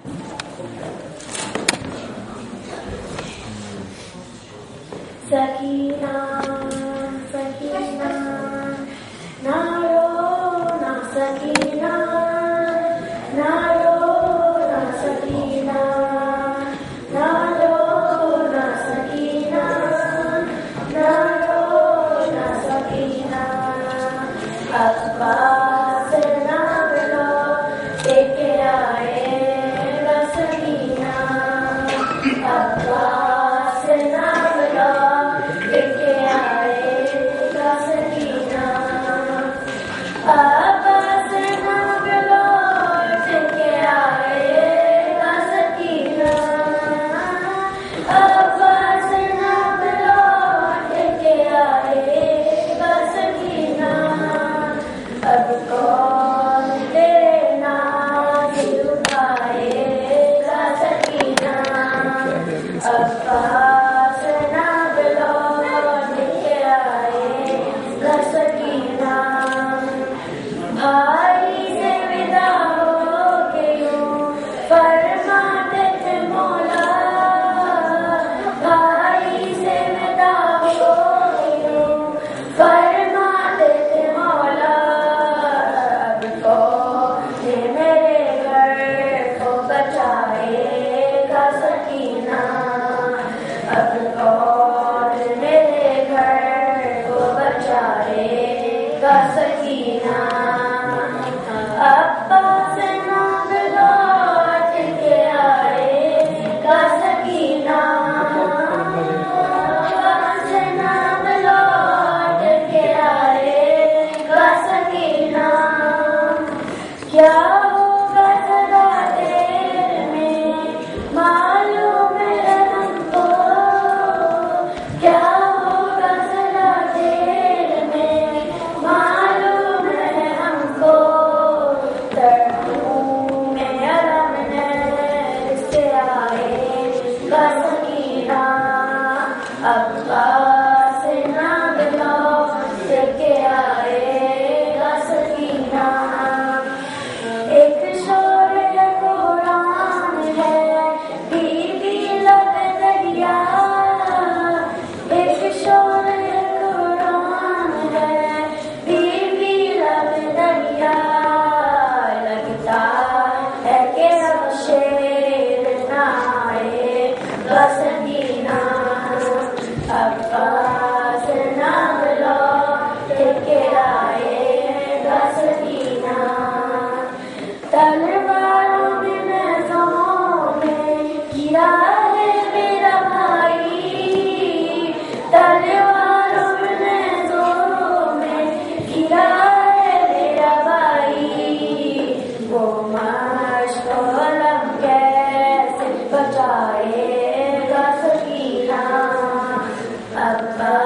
सकीना सकीना ना रो ना सकीना ना रो ना सकीना ना रो ना सकीना ना रो ना सकीना अब्बास ना रो लेके आएगा सकीना अब्बास ना रो लेके आएगा सकीना अब्बास ना रो लेके आएगा सकीना अब्बास ना रो लेके आएगा सकीना अब कौन देना दिल उठाएगा सकीना अब्बास ना रो लेके आएगा सकीना भाई से विदा होके यूं फरमाते थे मौला भाई से विदा होके यूं फरमाते थे मौला अब कौन मेरे घर को बचाएगा सकीना अब कौन मेरे घर को बचाएगा सकीना अब्बास ना लौट के आएगा सकीना अब्बास ना लौट के आएगा सकीना क्या होगा जरा देर में मालूम है हमको क्या होगा जरा देर में मालूम है हमको तड़पू में अलम से आएगा सकीना अब्बास ना लौट के आएगा सकीना एक शोर कुरान है दीदी लब दरिया एक शोर कुरान है दीदी लब दरिया लगता है कि अब शेर ना आएगा सकीना अब्बास ना लौट के आएगा सकीना तलवारों में नज़ों में गिरा है मेरा भाई तलवारों में नज़ों में गिरा है मेरा भाई वो मश्क अलम कैसे बचाएगा सकीना अब्बास